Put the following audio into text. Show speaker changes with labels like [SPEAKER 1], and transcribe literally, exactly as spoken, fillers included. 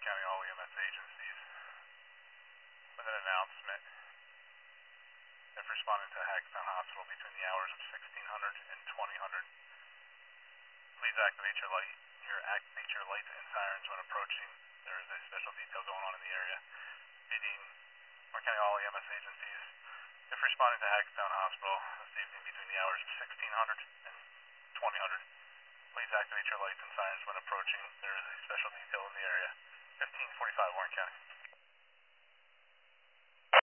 [SPEAKER 1] County all E M S agencies with an announcement. If responding to Hagstown Hospital between the hours of sixteen hundred and twenty hundred, please activate your light, your activate your lights and sirens when approaching. There is a special detail going on in the area. Meeting Mark County all E M S agencies. If responding to Hagstown Hospital this evening between the hours of sixteen hundred and twenty hundred, please activate your lights and sirens when approaching. There is a special detail in the area. fifteen forty-five, Warren County.